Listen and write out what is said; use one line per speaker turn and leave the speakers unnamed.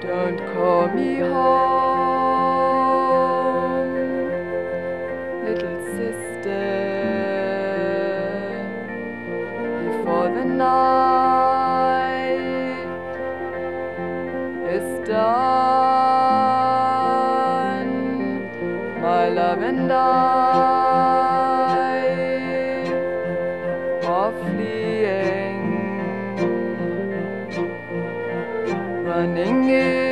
Don't call me home, little sister, before the night is done. My love and I are fleeing, running in